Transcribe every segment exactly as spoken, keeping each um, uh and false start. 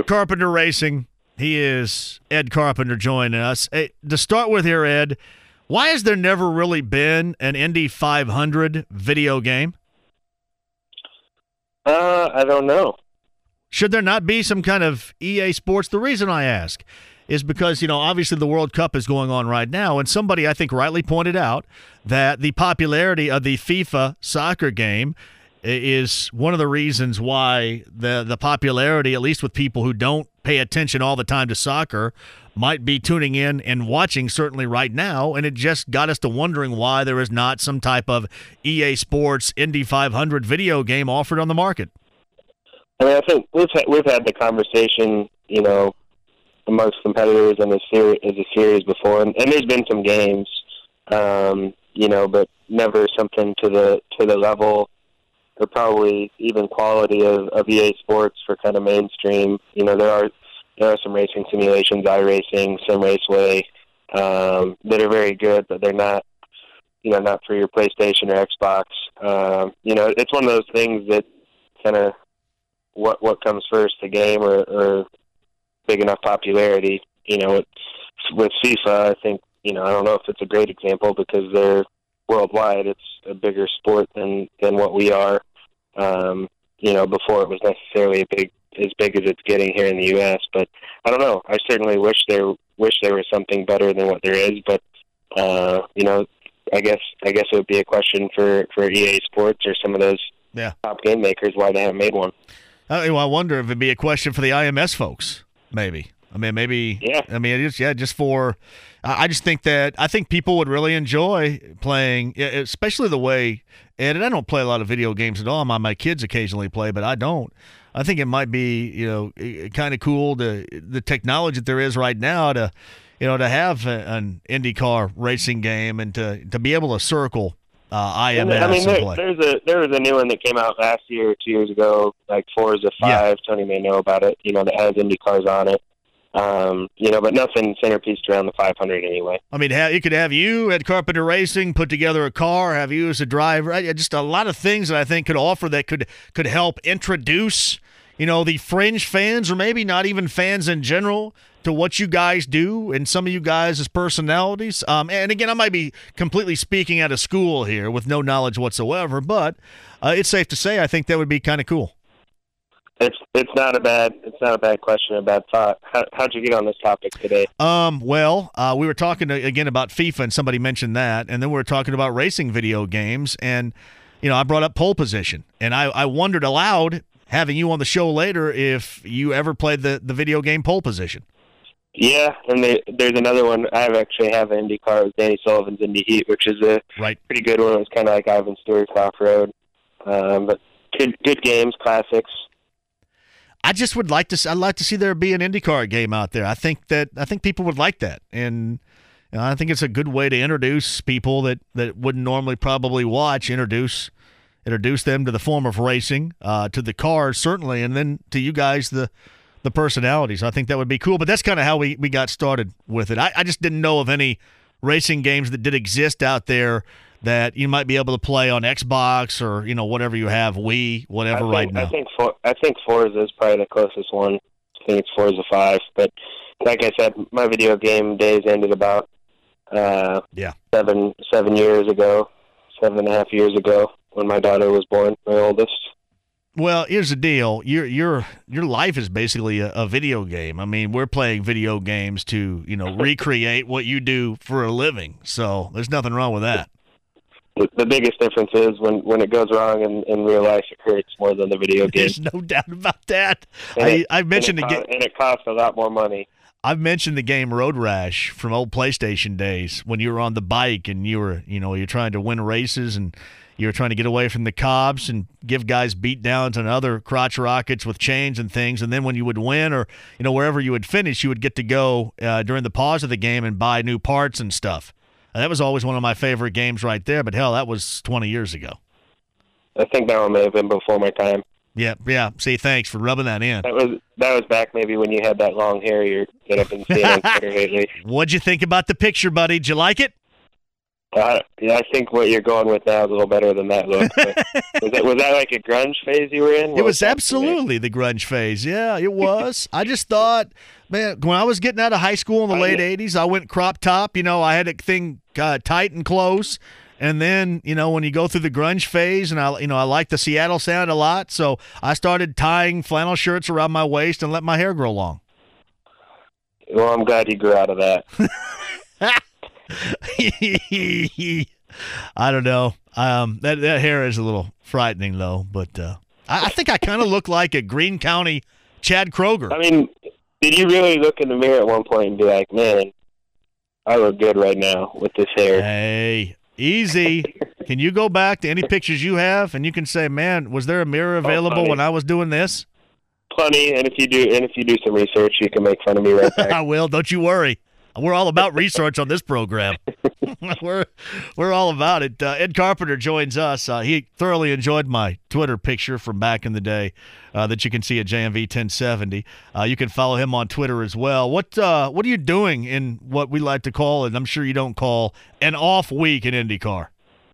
Carpenter Racing. He is Ed Carpenter joining us. Hey, to start with here, Ed, why has there never really been an Indy five hundred video game? Uh, I don't know. Should there not be some kind of E A Sports? The reason I ask is because, you know, obviously the World Cup is going on right now, and somebody I think rightly pointed out that the popularity of the FIFA soccer game is one of the reasons why the the popularity, at least with people who don't pay attention all the time to soccer, might be tuning in and watching certainly right now, and it just got us to wondering why there is not some type of E A Sports Indy five hundred video game offered on the market. I mean, I think we've had, we've had the conversation, you know, amongst competitors in a series, as a series before, and, and there's been some games, um, you know, but never something to the to the level or probably even quality of, of E A Sports for kind of mainstream. You know, there are there are some racing simulations, iRacing, Sim Raceway, um, that are very good, but they're not, you know, not for your PlayStation or Xbox. Um, you know, it's one of those things that kind of what what comes first, the game or, or big enough popularity. You know, it's, with FIFA, I think, you know, I don't know if it's a great example because they're worldwide. It's a bigger sport than, than what we are. Um, you know, before it was necessarily a big as big as it's getting here in the U S. But I don't know. I certainly wish there wish there was something better than what there is. But uh, you know, I guess I guess it would be a question for, for E A Sports or some of those yeah. top game makers why they haven't made one. Uh, well, I wonder if it'd be a question for the I M S folks, maybe. I mean, maybe. Yeah. I mean, it's, yeah, just for. I just think that I think people would really enjoy playing, especially the way. And I don't play a lot of video games at all. My my kids occasionally play, but I don't. I think it might be, you know, kind of cool to the technology that there is right now to, you know, to have an IndyCar racing game and to to be able to circle uh, I M S. I mean, there, there's a there was a new one that came out last year or two years ago, like Forza Five. Yeah. Tony may know about it. You know, that has IndyCars on it. Um, you know, but nothing centerpieced around the five hundred anyway. I mean, you could have you at Carpenter Racing put together a car, have you as a driver. Just a lot of things that I think could offer that could could help introduce, you know, the fringe fans or maybe not even fans in general to what you guys do and some of you guys as personalities. Um, and again, I might be completely speaking out of school here with no knowledge whatsoever, but uh, it's safe to say I think that would be kind of cool. It's it's not a bad it's not a bad question, a bad thought. How, how'd you get on this topic today? Um, well, uh, we were talking to, again about FIFA, and somebody mentioned that, and then we were talking about racing video games, and you know, I brought up pole position, and I, I wondered aloud, having you on the show later, if you ever played the, the video game pole position. Yeah, and there, there's another one. I have actually have an IndyCar with Danny Sullivan's Indy Heat, which is a right. pretty good one. It was kind of like Ivan Stewart's Off-Road, um, but good good games, classics. I just would like to. I'd like to see there be an IndyCar game out there. I think that I think people would like that, and you know, I think it's a good way to introduce people that, that wouldn't normally probably watch. Introduce introduce them to the form of racing, uh, to the cars certainly, and then to you guys the the personalities. I think that would be cool. But that's kind of how we, we got started with it. I, I just didn't know of any racing games that did exist out there that you might be able to play on Xbox or, you know, whatever you have, Wii, whatever think, right now. I think for, I think Forza is probably the closest one. I think it's Forza five. But like I said, my video game days ended about uh, yeah. seven seven years ago, seven and a half years ago when my daughter was born, my oldest. Well, here's the deal. Your your your life is basically a, a video game. I mean, we're playing video games to, you know, recreate what you do for a living. So there's nothing wrong with that. The biggest difference is when, when it goes wrong in, in real life, it hurts more than the video game. There's no doubt about that. And I, it, I've mentioned and the game, game, and it costs a lot more money. I've mentioned the game Road Rash from old PlayStation days when you were on the bike and you were, you know, you're trying to win races and you were trying to get away from the cops and give guys beat downs and other crotch rockets with chains and things. And then when you would win or, you know, wherever you would finish, you would get to go uh, during the pause of the game and buy new parts and stuff. And that was always one of my favorite games right there. But, hell, that was twenty years ago. I think that one may have been before my time. Yeah, yeah. See, thanks for rubbing that in. That was that was back maybe when you had that long hair you're, that I've been seeing on Twitter lately. What'd you think about the picture, buddy? Did you like it? Uh, yeah, I think what you're going with now is a little better than that look. But was, that, was that like a grunge phase you were in? What It was that absolutely the grunge phase. Yeah, it was. I just thought, man, when I was getting out of high school in the I late know. eighties, I went crop top. You know, I had a thing uh, tight and close. And then, you know, when you go through the grunge phase, and I, you know, I like the Seattle sound a lot, so I started tying flannel shirts around my waist and let my hair grow long. Well, I'm glad you grew out of that. I don't know. Um, that that hair is a little frightening, though. But uh, I, I think I kind of look like a Greene County Chad Kroger. I mean, did you really look in the mirror at one point and be like, man, I look good right now with this hair? Hey, easy. Can you go back to any pictures you have, and you can say, man, was there a mirror available funny. when I was doing this? Plenty, and if you do, and if you do some research, you can make fun of me right I back. will. Don't you worry. We're all about research on this program. we're we're all about it. Uh, Ed Carpenter joins us. Uh, he thoroughly enjoyed my Twitter picture from back in the day uh, that you can see at J M V ten seventy. Uh, you can follow him on Twitter as well. What uh, what are you doing in what we like to call, and I'm sure you don't call, an off week in IndyCar?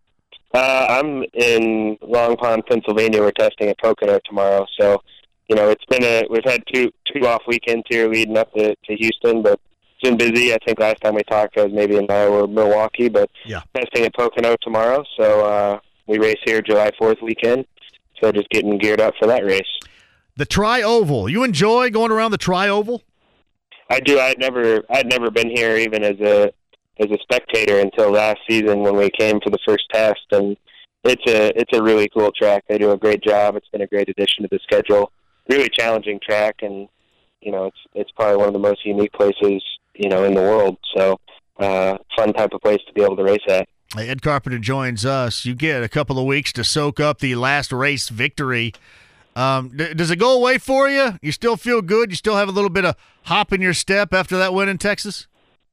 Uh, I'm in Long Pond, Pennsylvania. We're testing at Pocono tomorrow, so you know it's been a we've had two two off weekends here leading up to, to Houston, but it's been busy. I think last time we talked, I was maybe in Iowa or Milwaukee, but Yeah. testing at Pocono tomorrow. So uh, we race here July fourth weekend. So just getting geared up for that race. The Tri-Oval. You enjoy going around the Tri-Oval? I do. I'd never I'd never been here even as a as a spectator until last season when we came for the first test, and it's a it's a really cool track. They do a great job. It's been a great addition to the schedule. Really challenging track, and you know it's it's probably one of the most unique places you know in the world. So uh, fun type of place to be able to race at. Ed Carpenter joins us. You get a couple of weeks to soak up the last race victory. Um, d- does it go away for you? You still feel good? You still have a little bit of hop in your step after that win in Texas?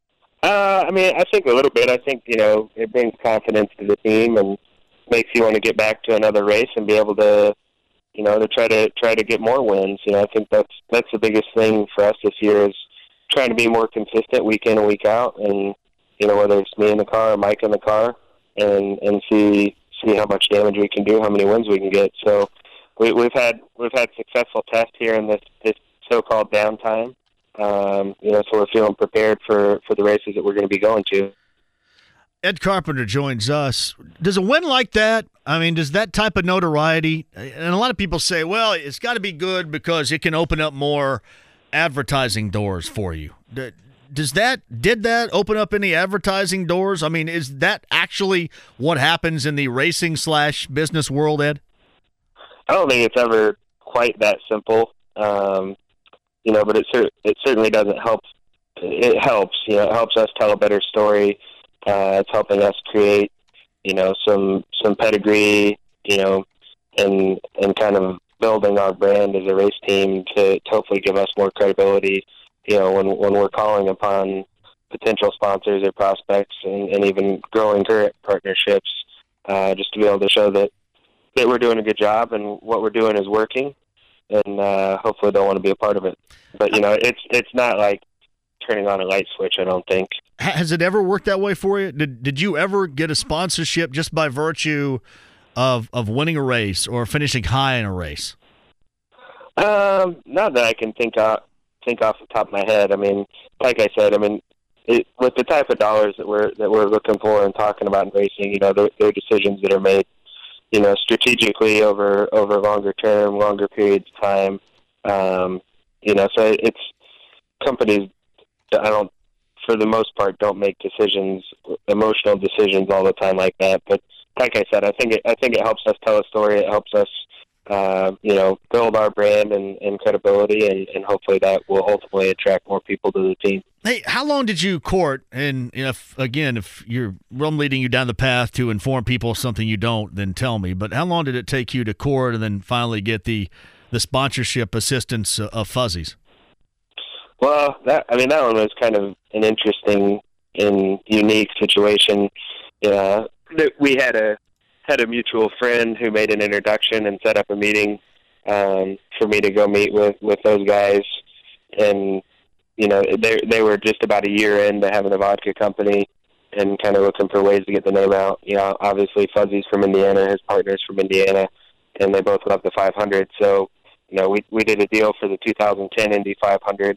Uh, I mean, I think a little bit. I think, you know, it brings confidence to the team and makes you want to get back to another race and be able to, you know, to try to try to get more wins. You know, I think that's that's the biggest thing for us this year is trying to be more consistent week in and week out, and you know, whether it's me in the car or Mike in the car, and and see see how much damage we can do, how many wins we can get. So we, we've had we've had successful tests here in this this so-called downtime. Um, you know, so we're feeling prepared for, for the races that we're going to be going to. Ed Carpenter joins us. Does a win like that, I mean, does that type of notoriety, and a lot of people say, well, it's got to be good because it can open up more advertising doors for you. Does that, did that open up any advertising doors? I mean, is that actually what happens in the racing slash business world, Ed? I don't think it's ever quite that simple. Um, you know, but it, cer- it certainly doesn't help. It helps, you know, it helps us tell a better story. Uh, it's helping us create, you know, some, some pedigree, you know, and, and kind of building our brand as a race team to, to hopefully give us more credibility, you know, when, when we're calling upon potential sponsors or prospects and, and even growing current partnerships, uh, just to be able to show that, that we're doing a good job and what we're doing is working, and uh, hopefully they'll want to be a part of it. But, you know, it's it's not like turning on a light switch, I don't think. Has it ever worked that way for you? Did Did you ever get a sponsorship just by virtue of of winning a race or finishing high in a race? Um, not that I can think off, think off the top of my head. I mean, like I said, I mean, it, with the type of dollars that we're that we're looking for and talking about in racing, you know, they're, they're decisions that are made, you know, strategically over over longer term, longer periods of time. Um, you know, so it's companies. I don't, for the most part, don't make decisions, emotional decisions all the time like that. But like I said, I think it, I think it helps us tell a story. It helps us, uh, you know, build our brand and, and credibility, and, and hopefully that will ultimately attract more people to the team. Hey, how long did you court? And if again, if you're I'm leading you down the path to inform people of something you don't, then tell me. But how long did it take you to court and then finally get the the sponsorship assistance of Fuzzies? Well, that I mean that one was kind of an interesting and unique situation. Yeah, we had a had a mutual friend who made an introduction and set up a meeting um, for me to go meet with, with those guys, and you know they they were just about a year into having a vodka company, and kind of looking for ways to get the name out. You know, obviously Fuzzy's from Indiana, his partner's from Indiana, and they both love the five hundred. So, you know, we we did a deal for the two thousand ten Indy five hundred.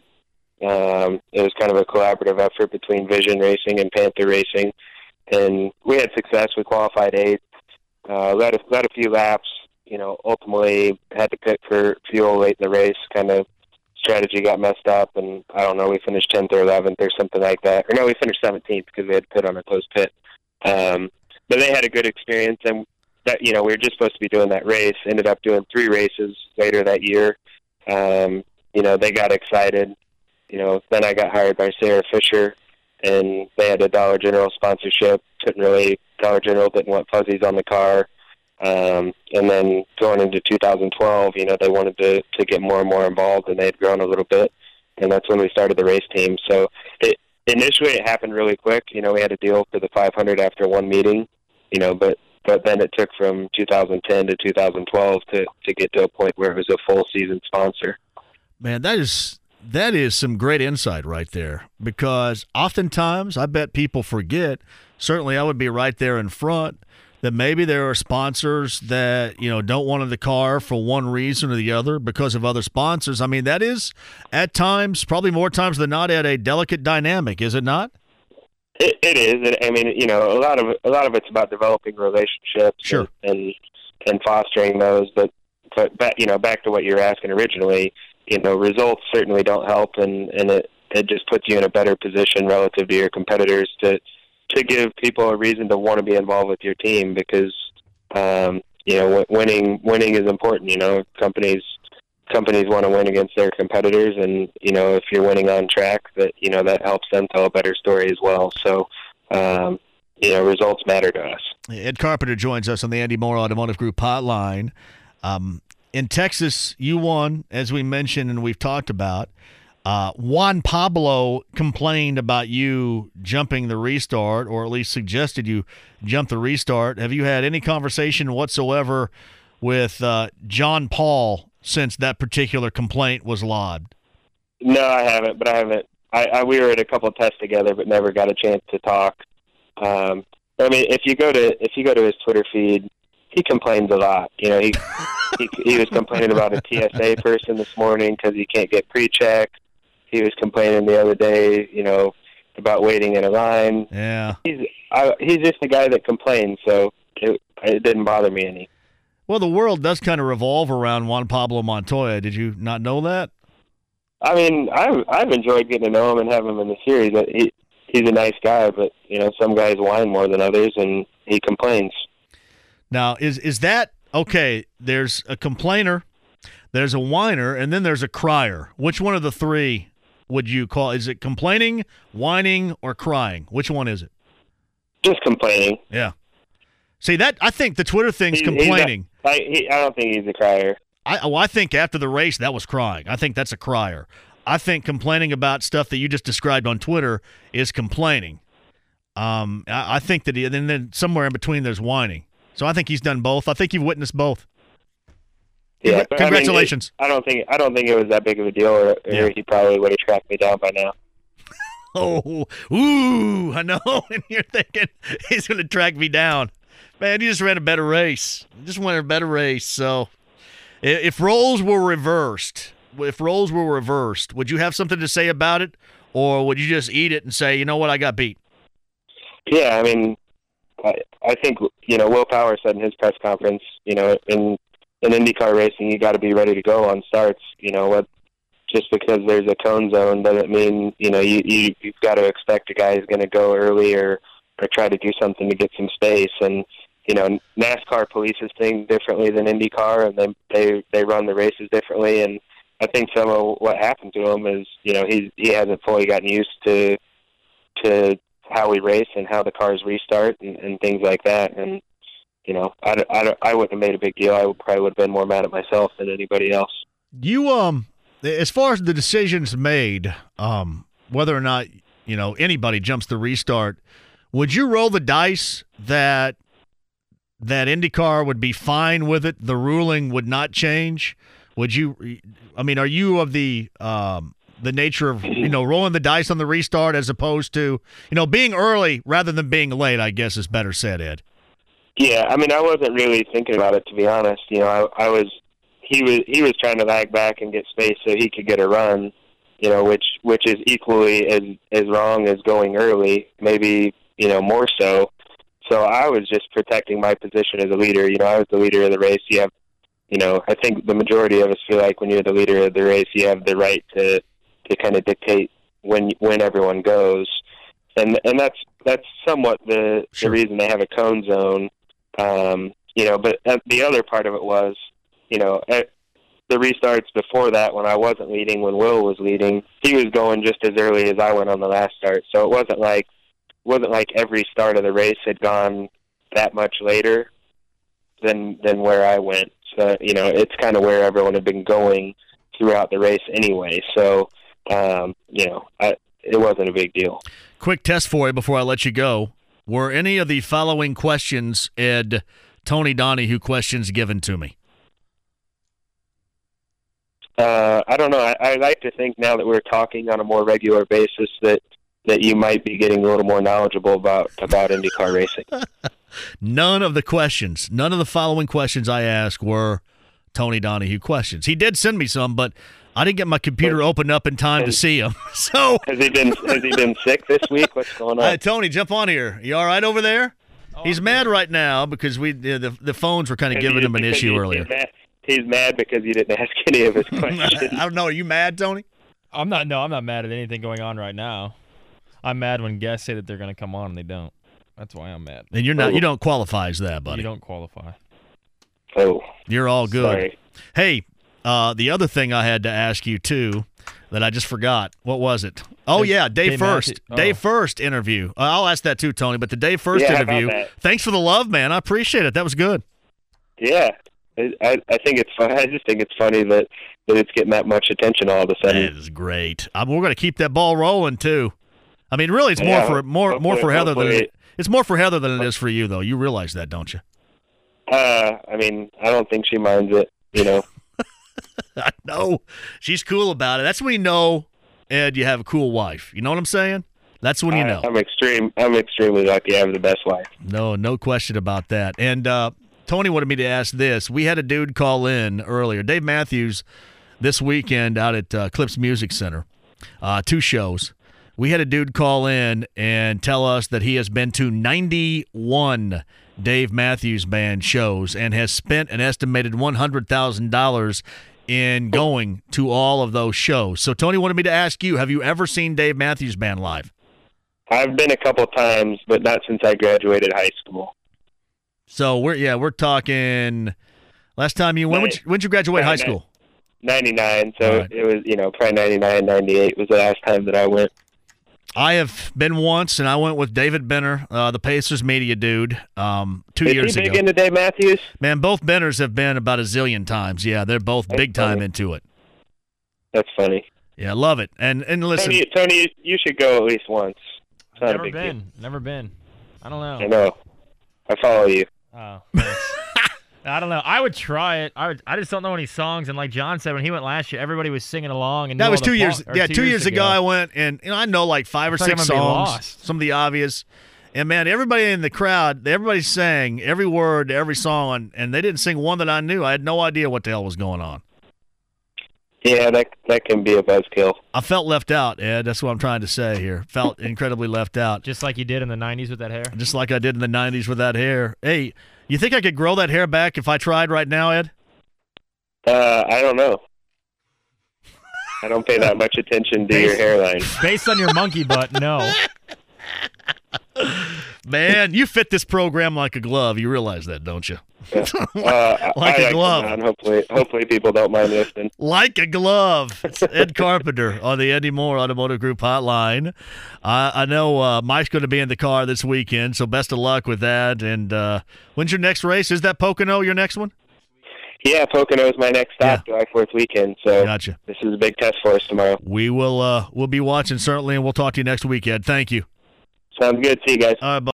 Um, it was kind of a collaborative effort between Vision Racing and Panther Racing, and we had success. We qualified eighth, uh, led a, led a few laps. You know, ultimately had to pit for fuel late in the race. Kind of strategy got messed up, and I don't know, we finished tenth or eleventh or something like that. Or no, we finished seventeenth because we had to pit on a closed pit. Um, but they had a good experience, and that, you know, we were just supposed to be doing that race. Ended up doing three races later that year. Um, you know, they got excited. You know, then I got hired by Sarah Fisher, and they had a Dollar General sponsorship. Couldn't really, Dollar General didn't want Fuzzies on the car. Um, and then going into two thousand twelve, you know, they wanted to, to get more and more involved, and they had grown a little bit. And that's when we started the race team. So it, initially it happened really quick. You know, we had a deal for the five hundred after one meeting, you know, but, but then it took from two thousand ten to two thousand twelve to, to get to a point where it was a full season sponsor. Man, that is that is some great insight right there, because oftentimes I bet people forget, certainly I would be right there in front, that maybe there are sponsors that, you know, don't want the car for one reason or the other because of other sponsors. I mean, that is at times, probably more times than not, at a delicate dynamic, is it not? It, it is. I mean, you know, a lot of a lot of it's about developing relationships, sure, and, and and fostering those. But but back, you know, back to what you were asking originally, you know, results certainly don't help, and and it it just puts you in a better position relative to your competitors to. to give people a reason to want to be involved with your team, because, um, you know, w- winning, winning is important. You know, companies, companies want to win against their competitors. And, you know, if you're winning on track, that, you know, that helps them tell a better story as well. So, um, you know, results matter to us. Ed Carpenter joins us on the Andy Moore Automotive Group hotline. Um, in Texas, you won, as we mentioned, and we've talked about. Uh, Juan Pablo complained about you jumping the restart, or at least suggested you jump the restart. Have you had any conversation whatsoever with uh, John Paul since that particular complaint was lodged? No, I haven't, but I haven't. I, I we were at a couple of tests together, but never got a chance to talk. Um, I mean, if you go to if you go to his Twitter feed, he complains a lot. You know, he he, he was complaining about a T S A person this morning because he can't get pre-check. He was complaining the other day, you know, about waiting in a line. Yeah, he's I, he's just a guy that complains, so it, it didn't bother me any. Well, the world does kind of revolve around Juan Pablo Montoya. Did you not know that? I mean, I've I've enjoyed getting to know him and having him in the series. He he's a nice guy, but you know, some guys whine more than others, and he complains. Now, is is that okay? There's a complainer, there's a whiner, and then there's a crier. Which one of the three would you call? Is it complaining, whining, or crying? Which one is it? Just complaining. Yeah. See, that I think the Twitter thing's He- complaining. he's not- I, he, I don't think he's a crier. I, oh, I think after the race, that was crying. I think that's a crier. I think complaining about stuff that you just described on Twitter is complaining. Um, I, I think that, he, and then somewhere in between there's whining. So I think he's done both. I think you've witnessed both. Yeah, Congra- but, I mean, Congratulations. it- I don't think I don't think it was that big of a deal, or, or Yeah. he probably would have tracked me down by now. Oh, ooh, I know. And you're thinking he's going to track me down. Man, you just ran a better race. You just won a better race. So i- if roles were reversed, if roles were reversed, would you have something to say about it? Or would you just eat it and say, you know what, I got beat? Yeah, I mean, I, I think, you know, Will Power said in his press conference, you know, in in IndyCar racing, you got to be ready to go on starts. You know, what just because there's a cone zone doesn't mean, you know, you, you you've got to expect a guy who's going to go early or or try to do something to get some space. And you know, NASCAR polices things differently than IndyCar, and they they they run the races differently. And I think some of what happened to him is, you know, he he hasn't fully gotten used to to how we race and how the cars restart and, and things like that. And you know, I, I, I wouldn't have made a big deal. I would probably would have been more mad at myself than anybody else. You, um, as far as the decisions made, um, whether or not, you know, anybody jumps the restart, would you roll the dice that that IndyCar would be fine with it, the ruling would not change? Would you, I mean, are you of the um, the nature of, you know, rolling the dice on the restart as opposed to, you know, being early rather than being late, I guess is better said, Ed. Yeah, I mean, I wasn't really thinking about it, to be honest. You know, I, I was he was he was trying to lag back and get space so he could get a run, you know, which which is equally as as wrong as going early, maybe, you know, more so. So I was just protecting my position as a leader. You know, I was the leader of the race. You have, you know, I think the majority of us feel like when you're the leader of the race, you have the right to to kind of dictate when when everyone goes, and and that's that's somewhat the Sure. the reason they have a cone zone. Um, you know, but uh, the other part of it was, you know, at the restarts before that, when I wasn't leading, when Will was leading, he was going just as early as I went on the last start. So it wasn't like wasn't like every start of the race had gone that much later than than where I went. So, you know, it's kind of where everyone had been going throughout the race anyway. So, um, you know, I, it wasn't a big deal. Quick test for you before I let you go. Were any of the following questions, Ed, Tony Donahue questions given to me? Uh, I don't know. I, I like to think now that we're talking on a more regular basis that, that you might be getting a little more knowledgeable about, about IndyCar racing. None of the questions, none of the following questions I asked were Tony Donahue questions. He did send me some, but I didn't get my computer opened up in time to see them. So has he been has he been sick this week? What's going on? Hey, Tony, jump on here. You all right over there? Oh, He's mad right now because we the the, the phones were kind of giving him an issue he's, earlier. He's mad, he's mad because you didn't ask any of his questions. I don't know. Are you mad, Tony? I'm not. No, I'm not mad at anything going on right now. I'm mad when guests say that they're going to come on and they don't. That's why I'm mad. And you're not. You don't qualify as that, buddy. You don't qualify. Oh, you're all good. Sorry. Hey, uh, the other thing I had to ask you too that I just forgot. What was it? Oh Dave, yeah, Dave, Dave First. Matthew- oh. Dave First interview. Uh, I'll ask that too, Tony. But the Dave First Yeah, how about interview. that? Thanks for the love, man. I appreciate it. That was good. Yeah, I I think it's fun. I just think it's funny that, that it's getting that much attention all of a sudden. That is great. Um, we're going to keep that ball rolling too. I mean, really, it's more Yeah, for more more for hopefully- Heather than hopefully- it, it's more for Heather than it is for you, though. You realize that, don't you? Uh, I mean, I don't think she minds it. You know. I know. She's cool about it. That's when you know, Ed, you have a cool wife. You know what I'm saying? That's when you know. I, I'm extreme. I'm extremely lucky. I have the best wife. No, no question about that. And uh, Tony wanted me to ask this. We had a dude call in earlier, Dave Matthews, this weekend out at uh, Clips Music Center, uh, two shows. We had a dude call in and tell us that he has been to ninety-one Dave Matthews Band shows and has spent an estimated one hundred thousand dollars in going to all of those shows. So Tony wanted me to ask you, have you ever seen Dave Matthews Band live? I've been a couple times, but not since I graduated high school. So we're yeah, we're talking last time you when when when did you graduate high school? ninety-nine, so Right. it was, you know, probably ninety-nine, ninety-eight was the last time that I went. I have been once, and I went with David Benner, uh, the Pacers media dude, um, two Is years he big ago. into Dave Matthews? Man, both Benners have been about a zillion times. Yeah, they're both That's big time funny. into it. That's funny. Yeah, love it. And and listen, Tony, Tony, you should go at least once. It's not a Never big been. deal. Never been. I don't know. I know. I follow you. Oh, thanks. I don't know. I would try it. I would, I just don't know any songs. And like John said, when he went last year, everybody was singing along. And that knew was all the two years. pa- or Yeah, two years ago I went, and you know I know like five or I feel like six I'm gonna be songs, lost. some of the obvious. And man, everybody in the crowd, everybody sang every word, to every song, and they didn't sing one that I knew. I had no idea what the hell was going on. Yeah, that that can be a buzzkill. I felt left out, Ed. That's what I'm trying to say here. Felt incredibly left out. Just like you did in the nineties with that hair. Just like I did in the nineties with that hair. Hey, you think I could grow that hair back if I tried right now, Ed? Uh, I don't know. I don't pay that much attention to your hairline. Based on your monkey butt, no. Man, you fit this program like a glove. You realize that, don't you? Uh, Like I a like glove. it, man. Hopefully, hopefully people don't mind listening. Like a glove. It's Ed Carpenter on the Eddie Moore Automotive Group hotline. Uh, I know uh, Mike's going to be in the car this weekend, so best of luck with that. And uh, when's your next race? Is that Pocono your next one? Yeah, Pocono is my next stop, July fourth weekend. So Gotcha. this is a big test for us tomorrow. We will uh, we'll be watching certainly, and we'll talk to you next week, Ed. Thank you. Sounds good. See you guys. All right, bye.